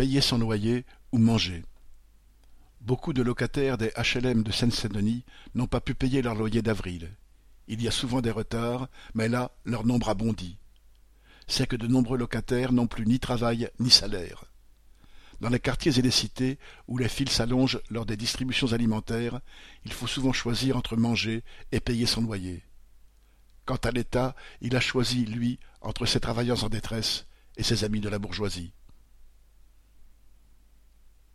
payer son loyer ou manger. Beaucoup de locataires des HLM de Seine-Saint-Denis n'ont pas pu payer leur loyer d'avril. Il y a souvent des retards, mais là, leur nombre a bondi. C'est que de nombreux locataires n'ont plus ni travail ni salaire. Dans les quartiers et les cités, où les files s'allongent lors des distributions alimentaires, il faut souvent choisir entre manger et payer son loyer. Quant à l'État, il a choisi, lui, entre ses travailleurs en détresse et ses amis de la bourgeoisie.